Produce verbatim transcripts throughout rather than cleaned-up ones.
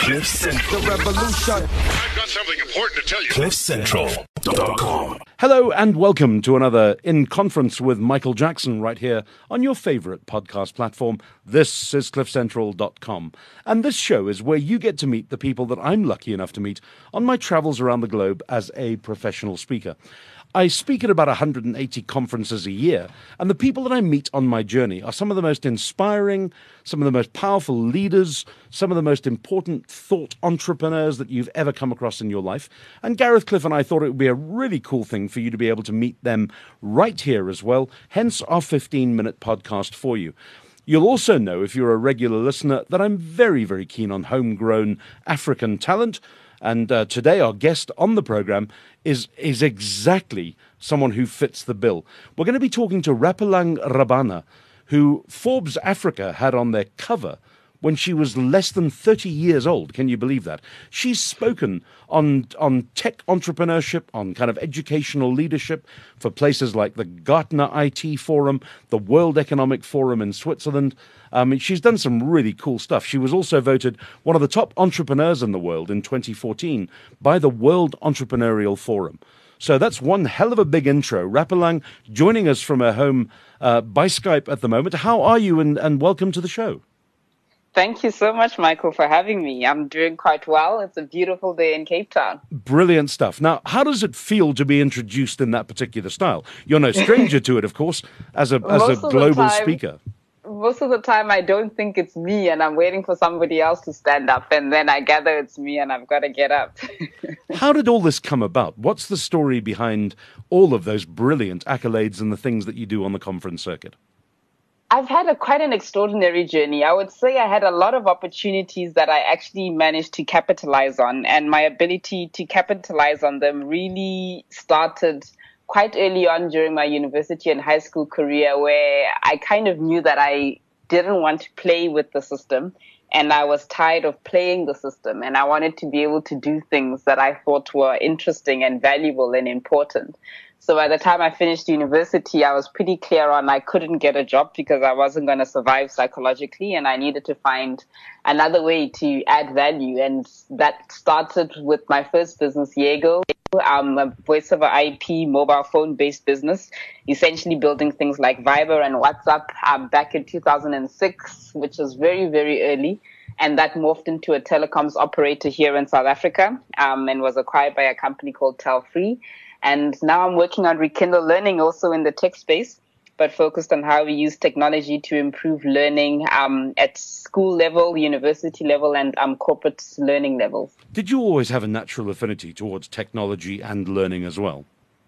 Cliff Central. The revolution. I've got something important to tell you. cliff central dot com. Hello and welcome to another In Conference with Michael Jackson right here on your favorite podcast platform. This is cliff central dot com. And this show is where you get to meet the people that I'm lucky enough to meet on my travels around the globe as a professional speaker. I speak at about one hundred eighty conferences a year, and the people that I meet on my journey are some of the most inspiring, some of the most powerful leaders, some of the most important thought entrepreneurs that you've ever come across in your life. And Gareth Cliff and I thought it would be a really cool thing for you to be able to meet them right here as well, hence our fifteen-minute podcast for you. You'll also know, if you're a regular listener, that I'm very, very keen on homegrown African talent. And uh, today our guest on the program is is exactly someone who fits the bill. We're going to be talking to Rapeleng Rabana, who Forbes Africa had on their cover when she was less than thirty years old. Can you believe that? She's spoken on on tech entrepreneurship, on kind of educational leadership for places like the Gartner I T Forum, the World Economic Forum in Switzerland. Um, she's done some really cool stuff. She was also voted one of the top entrepreneurs in the world in twenty fourteen by the World Entrepreneurial Forum. So that's one hell of a big intro. Rapeleng joining us from her home uh, by Skype at the moment. How are you, and, and welcome to the show. Thank you so much, Michael, for having me. I'm doing quite well. It's a beautiful day in Cape Town. Brilliant stuff. Now, how does it feel to be introduced in that particular style? You're no stranger to it, of course, as a as a global time, speaker. Most of the time, I don't think it's me, and I'm waiting for somebody else to stand up, and then I gather it's me, and I've got to get up. How did all this come about? What's the story behind all of those brilliant accolades and the things that you do on the conference circuit? I've had a quite an extraordinary journey. I would say I had a lot of opportunities that I actually managed to capitalize on, and my ability to capitalize on them really started quite early on during my university and high school career, where I kind of knew that I didn't want to play with the system, and I was tired of playing the system, and I wanted to be able to do things that I thought were interesting and valuable and important. So by the time I finished university, I was pretty clear on I couldn't get a job because I wasn't going to survive psychologically, and I needed to find another way to add value. And that started with my first business, Yego, um, a voice over I P mobile phone based business, essentially building things like Viber and WhatsApp um, back in two thousand six, which was very, very early. And that morphed into a telecoms operator here in South Africa um, and was acquired by a company called Telfree. And now I'm working on Rekindle Learning, also in the tech space, but focused on how we use technology to improve learning um, at school level, university level, and um, corporate learning levels. Did you always have a natural affinity towards technology and learning as well?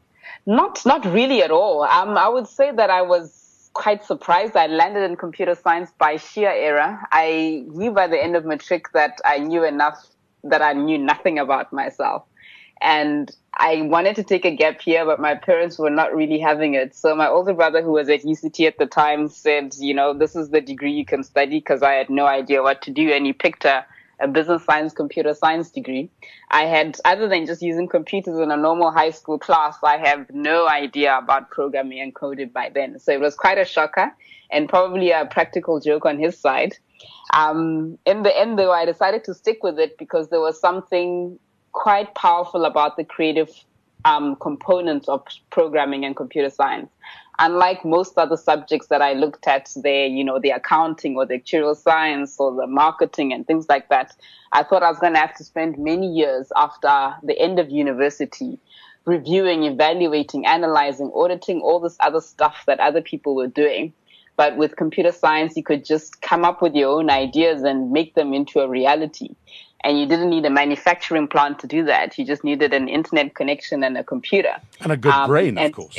Not, not really at all. Um, I would say that I was quite surprised. I landed in computer science by sheer error. I knew by the end of matric that I knew enough that I knew nothing about myself. And I wanted to take a gap year, but my parents were not really having it. So my older brother, who was at U C T at the time, said, you know, this is the degree you can study, because I had no idea what to do. And he picked a, a business science, computer science degree. I had, other than just using computers in a normal high school class, I have no idea about programming and coding by then. So it was quite a shocker and probably a practical joke on his side. Um, in the end, though, I decided to stick with it because there was something quite powerful about the creative um, component of programming and computer science. Unlike most other subjects that I looked at, there, you know, the accounting or the actuarial science or the marketing and things like that, I thought I was going to have to spend many years after the end of university reviewing, evaluating, analyzing, auditing, all this other stuff that other people were doing. But with computer science, you could just come up with your own ideas and make them into a reality. And you didn't need a manufacturing plant to do that. You just needed an internet connection and a computer. And a good um, brain, and, of course.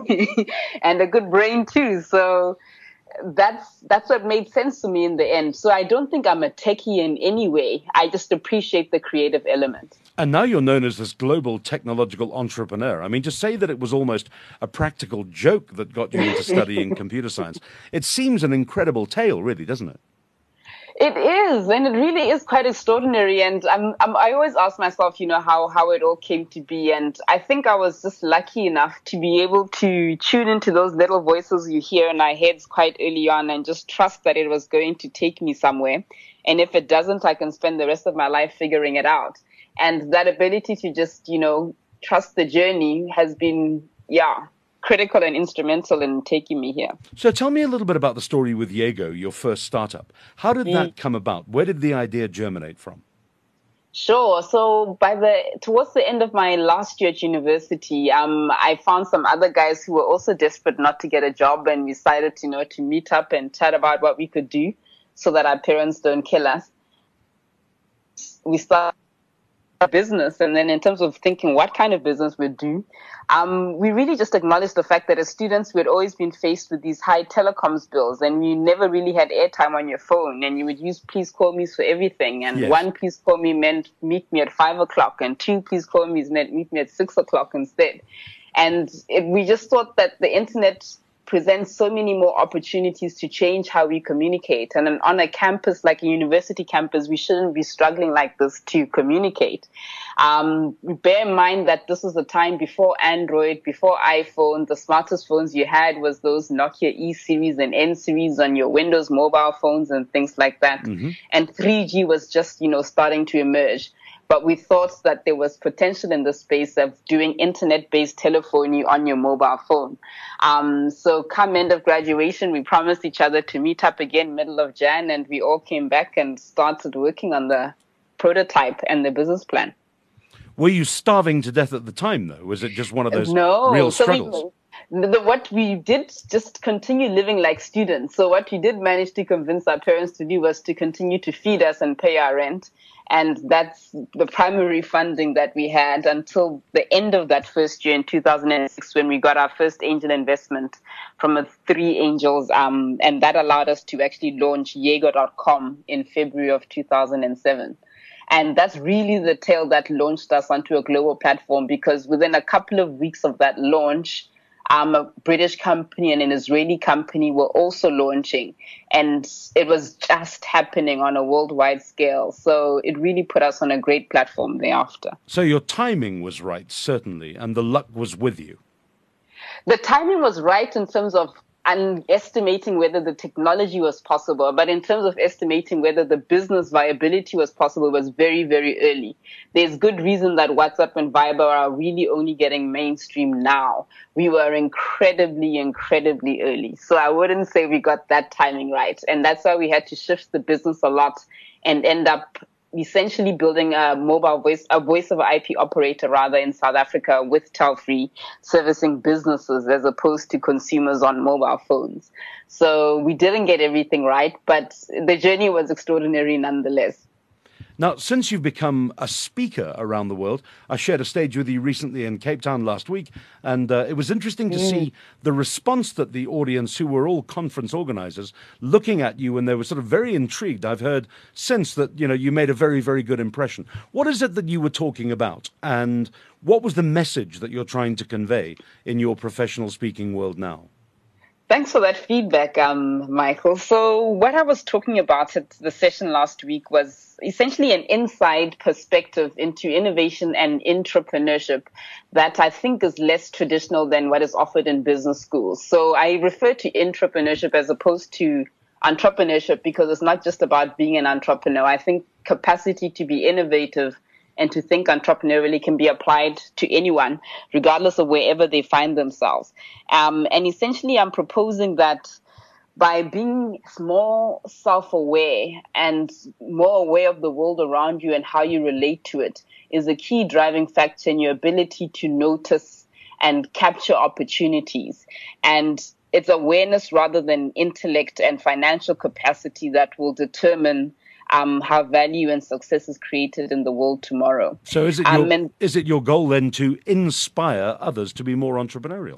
And a good brain, too. So that's that's what made sense to me in the end. So I don't think I'm a techie in any way. I just appreciate the creative element. And now you're known as this global technological entrepreneur. I mean, to say that it was almost a practical joke that got you into studying computer science, it seems an incredible tale, really, doesn't it? It is, and it really is quite extraordinary. And I'm, I'm, I always ask myself, you know, how, how it all came to be. And I think I was just lucky enough to be able to tune into those little voices you hear in our heads quite early on and just trust that it was going to take me somewhere. And if it doesn't, I can spend the rest of my life figuring it out. And that ability to just, you know, trust the journey has been, yeah, critical and instrumental in taking me here. So tell me a little bit about the story with Yego, your first startup. How did Mm. that come about? Where did the idea germinate from? Sure. So by the towards the end of my last year at university, um, I found some other guys who were also desperate not to get a job, and we decided, you know, to meet up and chat about what we could do so that our parents don't kill us. We started a business, and then in terms of thinking what kind of business we'd do, um, we really just acknowledged the fact that as students, we had always been faced with these high telecoms bills, and you never really had airtime on your phone, and you would use please call me's for everything. And Yes. one please call me meant meet me at five o'clock, and two please call me's meant meet me at six o'clock instead. And it, we just thought that the internet presents so many more opportunities to change how we communicate. And then on a campus like a university campus, we shouldn't be struggling like this to communicate. Um, bear in mind that this was a time before Android, before iPhone. The smartest phones you had was those Nokia E-series and N-series on your Windows mobile phones and things like that. Mm-hmm. And three G was just, you know, starting to emerge. But we thought that there was potential in the space of doing internet-based telephony on your mobile phone. Um, so come end of graduation, we promised each other to meet up again middle of Jan, and we all came back and started working on the prototype and the business plan. Were you starving to death at the time, though? Was it just one of those no, real so struggles? We, The, what we did just continue living like students. So what we did manage to convince our parents to do was to continue to feed us and pay our rent. And that's the primary funding that we had until the end of that first year in two thousand six, when we got our first angel investment from a three angels. Um, and that allowed us to actually launch Yego dot com in February of two thousand seven. And that's really the tale that launched us onto a global platform, because within a couple of weeks of that launch, Um, a British company and an Israeli company were also launching, and it was just happening on a worldwide scale. So it really put us on a great platform thereafter. So your timing was right, certainly, and the luck was with you. The timing was right in terms of and estimating whether the technology was possible, but in terms of estimating whether the business viability was possible was very, very early. There's good reason that WhatsApp and Viber are really only getting mainstream now. We were incredibly, incredibly early. So I wouldn't say we got that timing right. And that's why we had to shift the business a lot and end up essentially building a mobile voice, a voice over I P operator rather in South Africa with Telfree, servicing businesses as opposed to consumers on mobile phones. So we didn't get everything right, but the journey was extraordinary nonetheless. Now, since you've become a speaker around the world, I shared a stage with you recently in Cape Town last week, and uh, it was interesting to mm. see the response that the audience, who were all conference organizers, looking at you, and they were sort of very intrigued. I've heard since that, you know, you made a very, very good impression. What is it that you were talking about, and what was the message that you're trying to convey in your professional speaking world now? Thanks for that feedback, um, Michael. So what I was talking about at the session last week was essentially an inside perspective into innovation and entrepreneurship that I think is less traditional than what is offered in business schools. So I refer to entrepreneurship as opposed to entrepreneurship because it's not just about being an entrepreneur. I think capacity to be innovative and to think entrepreneurially can be applied to anyone, regardless of wherever they find themselves. Um, and essentially, I'm proposing that by being more self-aware and more aware of the world around you and how you relate to it is a key driving factor in your ability to notice and capture opportunities. And it's awareness rather than intellect and financial capacity that will determine Um, how value and success is created in the world tomorrow. So is it your, um, and is it your goal then to inspire others to be more entrepreneurial?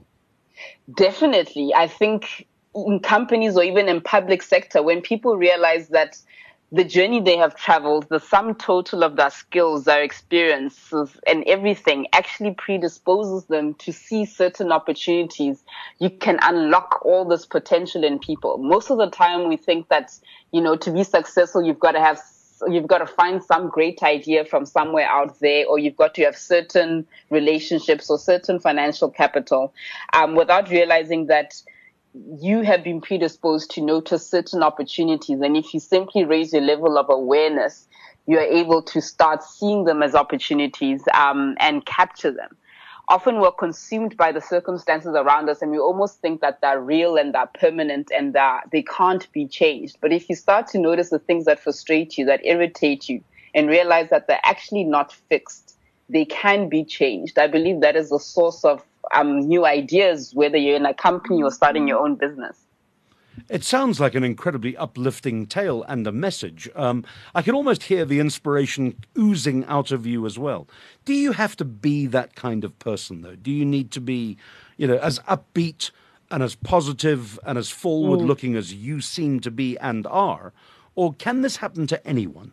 Definitely. I think in companies or even in public sector, when people realize that the journey they have traveled, the sum total of their skills, their experiences, and everything actually predisposes them to see certain opportunities, you can unlock all this potential in people. Most of the time we think that, you know, to be successful, you've got to have, you've got to find some great idea from somewhere out there, or you've got to have certain relationships or certain financial capital, um, without realizing that you have been predisposed to notice certain opportunities. And if you simply raise your level of awareness, you are able to start seeing them as opportunities um, and capture them. Often we're consumed by the circumstances around us and we almost think that they're real and they're permanent and that they can't be changed. But if you start to notice the things that frustrate you, that irritate you, and realize that they're actually not fixed, they can be changed, I believe that is the source of um, new ideas, whether you're in a company or starting your own business. It sounds like an incredibly uplifting tale and a message. Um, I can almost hear the inspiration oozing out of you as well. Do you have to be that kind of person, though? Do you need to be, you know, as upbeat and as positive and as forward-looking mm. as you seem to be and are? Or can this happen to anyone?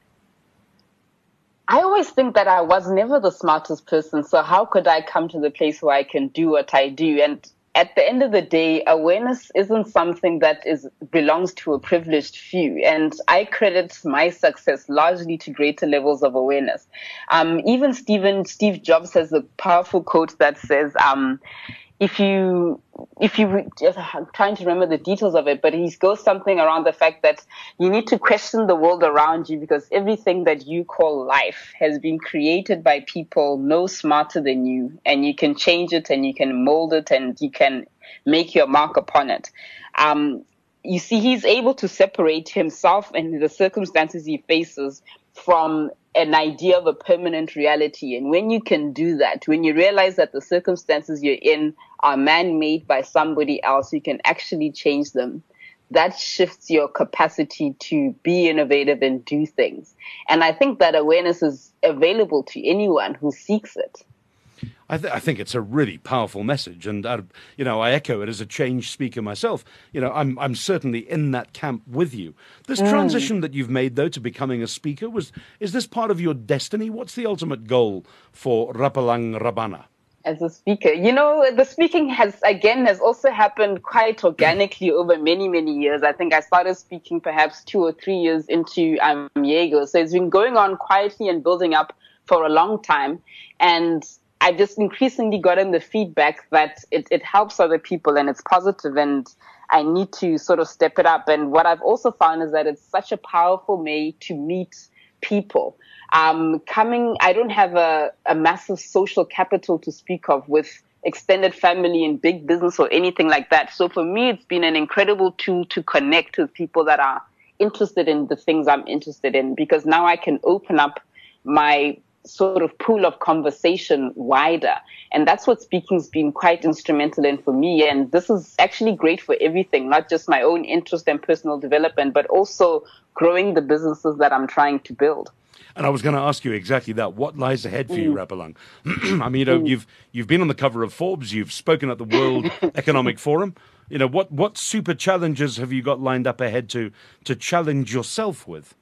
I always think that I was never the smartest person, so how could I come to the place where I can do what I do? And at the end of the day, awareness isn't something that is belongs to a privileged few. And I credit my success largely to greater levels of awareness. Um, even Stephen, Steve Jobs has a powerful quote that says, um, if you, if you, I'm trying to remember the details of it, but he goes something around the fact that you need to question the world around you because everything that you call life has been created by people no smarter than you, and you can change it and you can mold it and you can make your mark upon it. Um, you see, he's able to separate himself and the circumstances he faces from an idea of a permanent reality. And when you can do that, when you realize that the circumstances you're in are man-made by somebody else, you can actually change them. That shifts your capacity to be innovative and do things. And I think that awareness is available to anyone who seeks it. I, th- I think it's a really powerful message, and uh, you know, I echo it as a change speaker myself. You know, I'm I'm certainly in that camp with you. This mm. transition that you've made, though, to becoming a speaker, was is this part of your destiny? What's the ultimate goal for Rapelang Rabana? As a speaker, you know, the speaking has, again, has also happened quite organically over many, many years. I think I started speaking perhaps two or three years into um, Yego. So it's been going on quietly and building up for a long time. And I've just increasingly gotten the feedback that it, it helps other people and it's positive, and I need to sort of step it up. And what I've also found is that it's such a powerful way to meet people. Um, coming, I don't have a, a massive social capital to speak of with extended family and big business or anything like that. So for me, it's been an incredible tool to connect with people that are interested in the things I'm interested in, because now I can open up my sort of pool of conversation wider. And that's what speaking's been quite instrumental in for me. And this is actually great for everything, not just my own interest and personal development, but also growing the businesses that I'm trying to build. And I was going to ask you exactly that. What lies ahead for mm. you, Rapelang? I mean, you know, mm. you've you've been on the cover of Forbes. You've spoken at the World Economic Forum. You know, what what super challenges have you got lined up ahead to to challenge yourself with?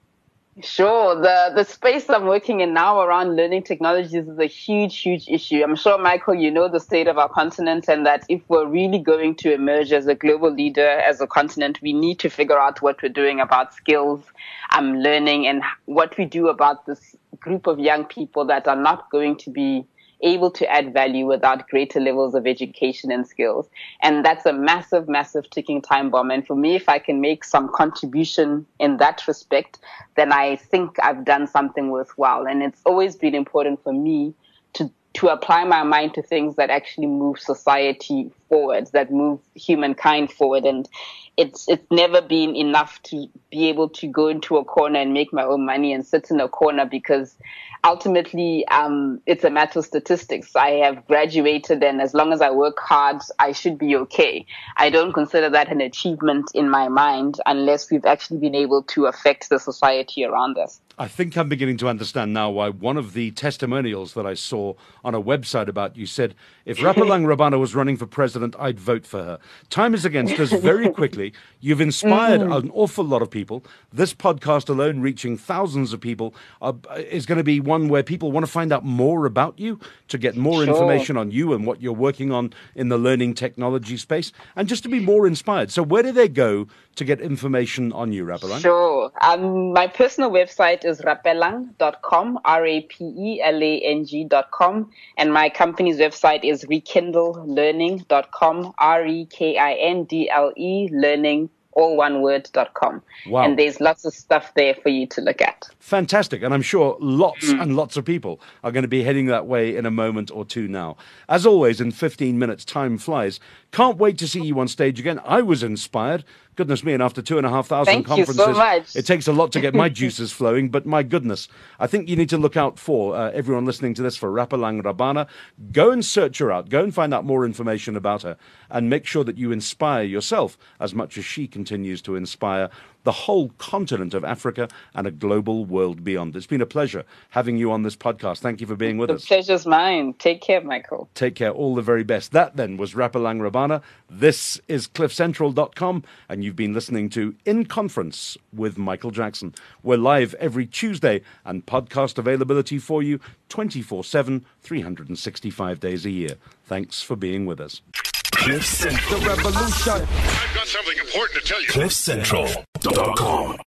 Sure. The the space I'm working in now around learning technologies is a huge, huge issue. I'm sure, Michael, you know the state of our continent, and that if we're really going to emerge as a global leader, as a continent, we need to figure out what we're doing about skills, um, learning, and what we do about this group of young people that are not going to be able to add value without greater levels of education and skills. And that's a massive, massive ticking time bomb. And for me, if I can make some contribution in that respect, then I think I've done something worthwhile. And it's always been important for me to to apply my mind to things that actually move society forward, that move humankind forward. And it's it's never been enough to be able to go into a corner and make my own money and sit in a corner, because ultimately um, it's a matter of statistics. I have graduated, and as long as I work hard, I should be okay. I don't consider that an achievement in my mind unless we've actually been able to affect the society around us. I think I'm beginning to understand now why one of the testimonials that I saw on a website about you said, if Rapelang Rabana was running for president, I'd vote for her. Time is against us very quickly. You've inspired mm. an awful lot of people. This podcast alone, reaching thousands of people, uh, is going to be one where people want to find out more about you, to get more sure. information on you and what you're working on in the learning technology space, and just to be more inspired. So where do they go to get information on you, Rapelang? Sure. Um, my personal website is rapelang dot com, R A P E L A N G dot com, and my company's website is rekindle learning dot dot com, R E K I N D L E, learning, all one word, dot com. Wow. And there's lots of stuff there for you to look at. Fantastic. And I'm sure lots Mm. and lots of people are going to be heading that way in a moment or two now. As always, in fifteen minutes, time flies. Can't wait to see you on stage again. I was inspired. Goodness me, and after two and a half thousand Thank you so conferences, much. it takes a lot to get my juices flowing, but my goodness, I think you need to look out for, uh, everyone listening to this, for Rapalang Rabana. Go and search her out. Go and find out more information about her, and make sure that you inspire yourself as much as she continues to inspire the whole continent of Africa and a global world beyond. It's been a pleasure having you on this podcast. Thank you for being with The us. pleasure's mine. Take care, Michael. Take care. All the very best. That then was Rapalang Rabana. This is cliff central dot com, and you've been listening to In Conference with Michael Jackson. We're live every Tuesday, and podcast availability for you twenty-four seven, three hundred sixty-five days a year. Thanks for being with us. Cliff Central. I've got something important to tell you. cliff central dot com